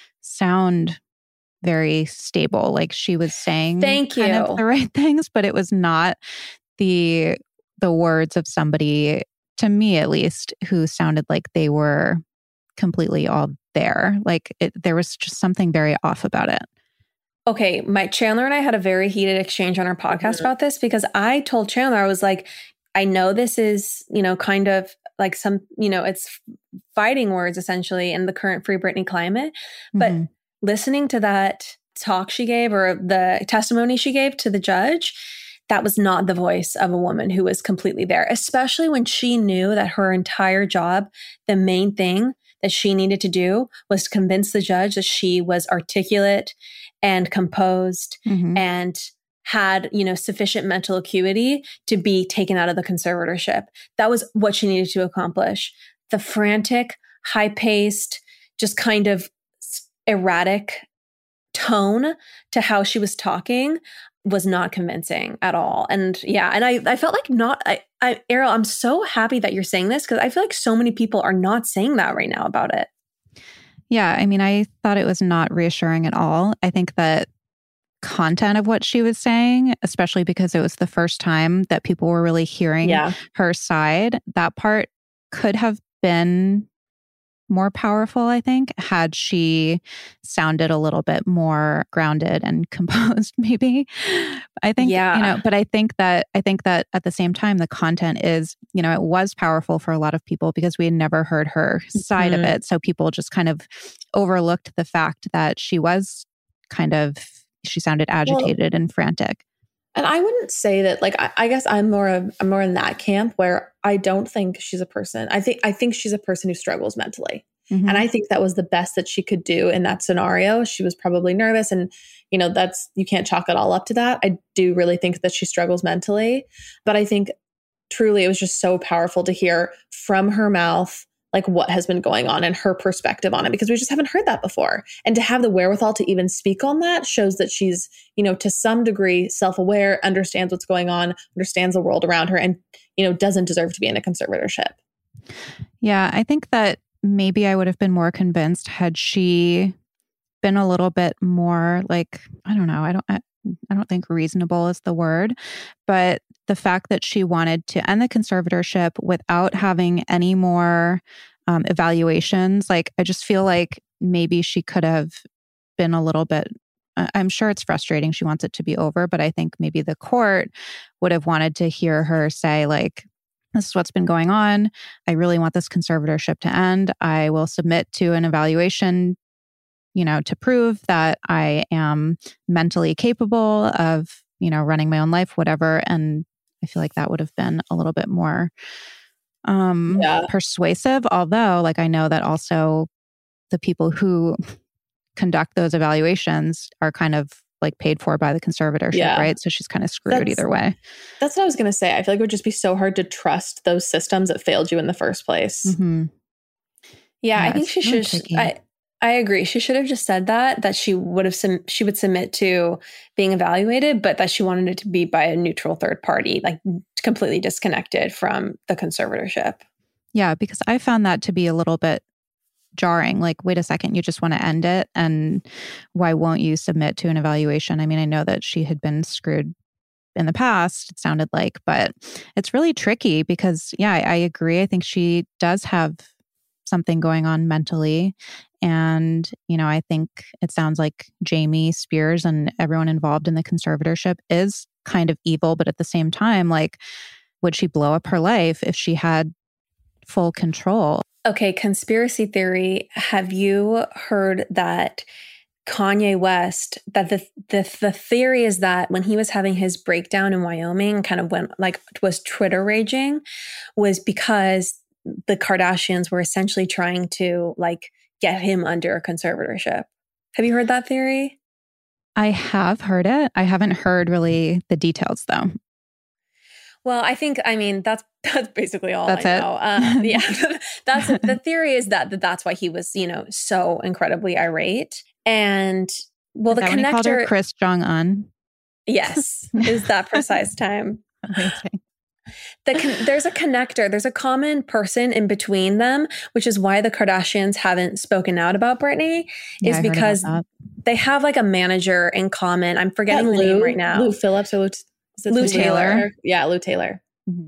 sound very stable. Like she was saying kind of the right things, but it was not the words of somebody, to me at least, who sounded like they were completely all there. Like there was just something very off about it. Okay, Chandler and I had a very heated exchange on our podcast about this, because I told Chandler, I was like, I know this is, you know, kind of like some, you know, it's fighting words essentially in the current Free Britney climate. But listening to that talk she gave, or the testimony she gave to the judge, that was not the voice of a woman who was completely there, especially when she knew that her entire job, the main thing that she needed to do was to convince the judge that she was articulate and composed and had, you know, sufficient mental acuity to be taken out of the conservatorship. That was what she needed to accomplish. The frantic, high-paced, just kind of erratic tone to how she was talking was not convincing at all. And I felt like Ariel, I'm so happy that you're saying this, because I feel like so many people are not saying that right now about it. Yeah, I mean, I thought it was not reassuring at all. I think that content of what she was saying, especially because it was the first time that people were really hearing her side, that part could have been more powerful, I think, had she sounded a little bit more grounded and composed, maybe. I think, you know, but I think that at the same time, the content is, you know, it was powerful for a lot of people because we had never heard her side of it. So people just kind of overlooked the fact that she was she sounded agitated and frantic. And I wouldn't say that, like, I guess I'm more in that camp where I don't think she's a person. I think she's a person who struggles mentally. And I think that was the best that she could do in that scenario. She was probably nervous, and, you know, you can't chalk it all up to that. I do really think that she struggles mentally, but I think truly it was just so powerful to hear from her mouth, like, what has been going on and her perspective on it, because we just haven't heard that before. And to have the wherewithal to even speak on that shows that she's, you know, to some degree self-aware, understands what's going on, understands the world around her, and, you know, doesn't deserve to be in a conservatorship. Yeah, I think that maybe I would have been more convinced had she been a little bit more, like, I don't know, I don't think reasonable is the word, but the fact that she wanted to end the conservatorship without having any more evaluations, like, I just feel like maybe she could have been a little bit, I'm sure it's frustrating. She wants it to be over, but I think maybe the court would have wanted to hear her say, like, this is what's been going on. I really want this conservatorship to end. I will submit to an evaluation, you know, to prove that I am mentally capable of, you know, running my own life, whatever. And I feel like that would have been a little bit more persuasive. Although, like, I know that also the people who conduct those evaluations are kind of like paid for by the conservatorship, right? So she's kind of screwed either way. That's what I was going to say. I feel like it would just be so hard to trust those systems that failed you in the first place. Yeah, I think she should. I agree. She should have just said that she would submit to being evaluated, but that she wanted it to be by a neutral third party, like completely disconnected from the conservatorship. Yeah, because I found that to be a little bit jarring. Like, wait a second, you just want to end it? And why won't you submit to an evaluation? I mean, I know that she had been screwed in the past, it sounded like, but it's really tricky because, yeah, I agree. I think she does have something going on mentally. And, you know, I think it sounds like Jamie Spears and everyone involved in the conservatorship is kind of evil, but at the same time, like, would she blow up her life if she had full control? Okay, conspiracy theory. Have you heard that Kanye West, that the theory is that when he was having his breakdown in Wyoming, kind of was Twitter raging, was because the Kardashians were essentially trying to like get him under a conservatorship. Have you heard that theory? I have heard it. I haven't heard really the details though. Well, I mean, that's basically all that's I know. Yeah, the theory is that's why he was, so incredibly irate. And well, the connector called her Chris Jong-un. Yes, is that precise time. Amazing. There's a connector. There's a common person in between them, which is why the Kardashians haven't spoken out about Britney, is because they have like a manager in common. I'm forgetting the name right now. Lou Phillips or Lou Taylor. Yeah, Lou Taylor. Mm-hmm.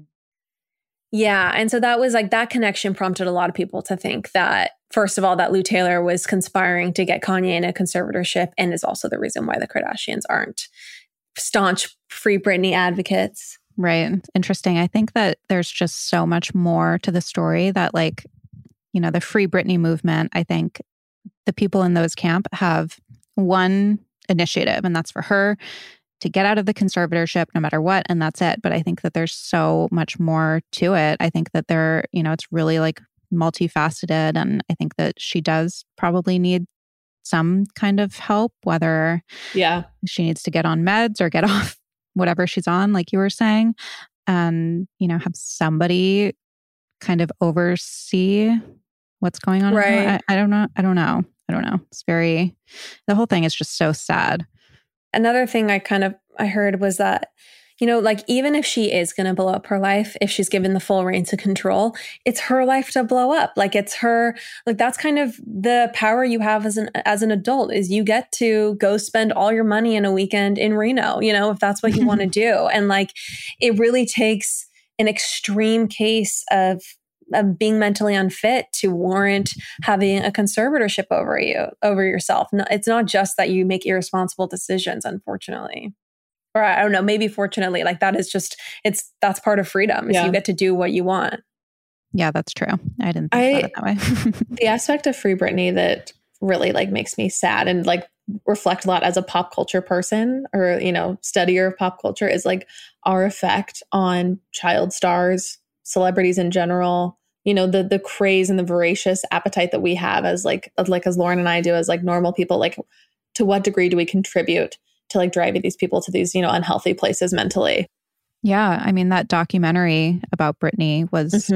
Yeah. And so that was like that connection prompted a lot of people to think that, first of all, that Lou Taylor was conspiring to get Kanye in a conservatorship and is also the reason why the Kardashians aren't staunch Free Britney advocates. Right. Interesting. I think that there's just so much more to the story that like, the Free Britney movement, I think the people in those camp have one initiative, and that's for her to get out of the conservatorship no matter what. And that's it. But I think that there's so much more to it. I think that it's really like multifaceted. And I think that she does probably need some kind of help, whether she needs to get on meds or get off whatever she's on, like you were saying, and, have somebody kind of oversee what's going on. Right. I don't know. It's the whole thing is just so sad. Another thing I heard was that, like even if she is going to blow up her life, if she's given the full reins of control, it's her life to blow up. Like it's her, like that's kind of the power you have as an adult, is you get to go spend all your money in a weekend in Reno, if that's what you want to do. And like, it really takes an extreme case of being mentally unfit to warrant having a conservatorship over yourself. No, it's not just that you make irresponsible decisions, unfortunately. Or I don't know, maybe fortunately, like that is just, that's part of freedom, is you get to do what you want. Yeah, that's true. I didn't think about it that way. The aspect of Free Britney that really like makes me sad and like reflect a lot as a pop culture person or, studier of pop culture is like our effect on child stars, celebrities in general, the craze and the voracious appetite that we have as as Lauren and I do as like normal people, like to what degree do we contribute to like driving these people to these, unhealthy places mentally? Yeah. I mean, that documentary about Britney was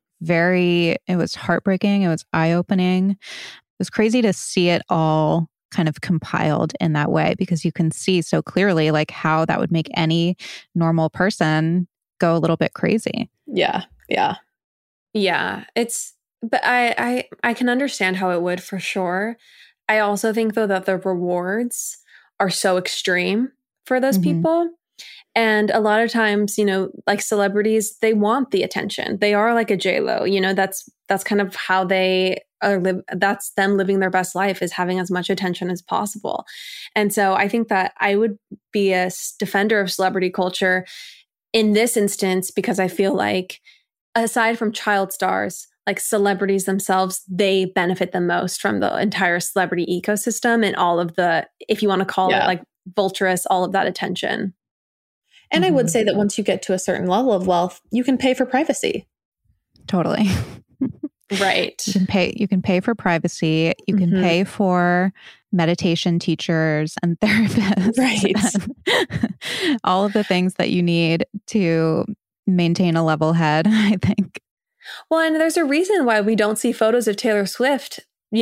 it was heartbreaking. It was eye-opening. It was crazy to see it all kind of compiled in that way, because you can see so clearly like how that would make any normal person go a little bit crazy. Yeah. Yeah. Yeah. But I can understand how it would, for sure. I also think though that the rewards are so extreme for those people. And a lot of times, like celebrities, they want the attention. They are like a J-Lo, that's kind of how they that's them living their best life, is having as much attention as possible. And so I think that I would be a defender of celebrity culture in this instance, because I feel like aside from child stars, like celebrities themselves, they benefit the most from the entire celebrity ecosystem and all of the, if you want to call it like vulturous, all of that attention. And I would say that once you get to a certain level of wealth, you can pay for privacy. Totally. Right. You can pay for privacy. You can pay for meditation teachers and therapists. Right. And all of the things that you need to maintain a level head, I think. Well, and there's a reason why we don't see photos of Taylor Swift,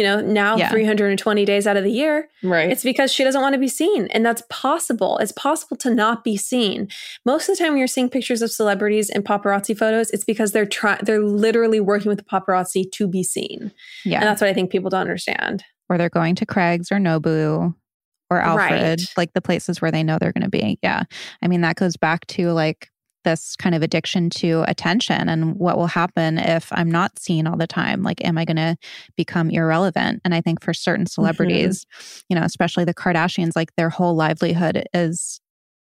320 days out of the year. Right. It's because she doesn't want to be seen. And that's possible. It's possible to not be seen. Most of the time when you're seeing pictures of celebrities and paparazzi photos, it's because they're literally working with the paparazzi to be seen. Yeah. And that's what I think people don't understand. Or they're going to Craig's or Nobu or Alfred, like the places where they know they're going to be. Yeah. I mean, that goes back to like this kind of addiction to attention and what will happen if I'm not seen all the time. Like, am I going to become irrelevant? And I think for certain celebrities, especially the Kardashians, like their whole livelihood is,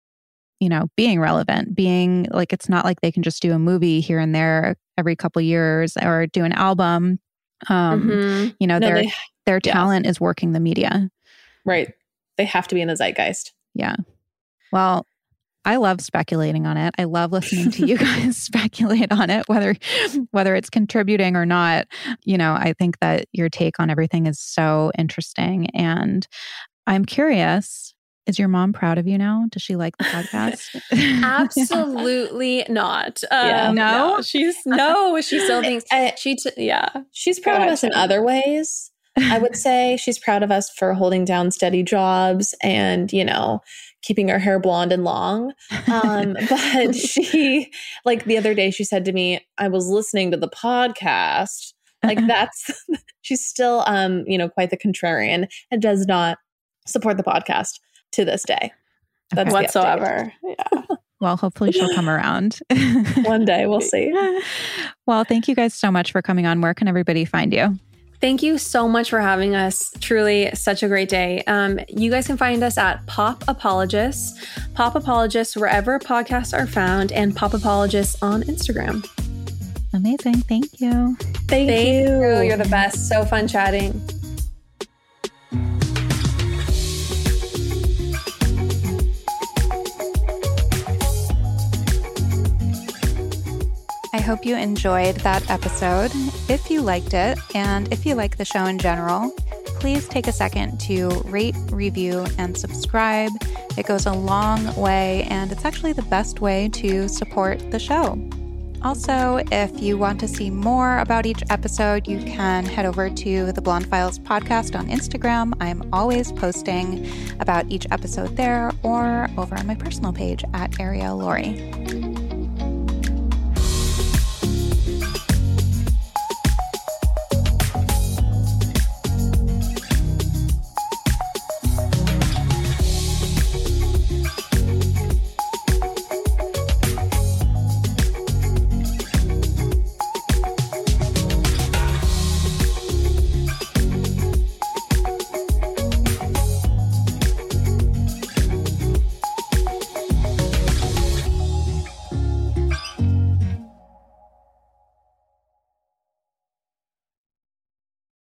being relevant, being like, it's not like they can just do a movie here and there every couple years or do an album. Their talent is working the media. Right. They have to be in the zeitgeist. Yeah. Well, I love speculating on it. I love listening to you guys speculate on it, whether it's contributing or not. I think that your take on everything is so interesting. And I'm curious, is your mom proud of you now? Does she like the podcast? Absolutely not. No? She still thinks she's proud of us in other ways. I would say she's proud of us for holding down steady jobs and, keeping our hair blonde and long. But she, like the other day, she said to me, I was listening to the podcast. Like she's still, quite the contrarian and does not support the podcast to this day. That's whatsoever. Yeah. Well, hopefully she'll come around. One day, we'll see. Well, thank you guys so much for coming on. Where can everybody find you? Thank you so much for having us. Truly such a great day. You guys can find us at Pop Apologists wherever podcasts are found, and Pop Apologists on Instagram. Amazing. Thank you. Thank you. You're the best. So fun chatting. I hope you enjoyed that episode. If you liked it, and if you like the show in general, please take a second to rate, review, and subscribe. It goes a long way, and it's actually the best way to support the show. Also, if you want to see more about each episode, you can head over to the Blonde Files podcast on Instagram. I'm always posting about each episode there, or over on my personal page at Ariel Laurie.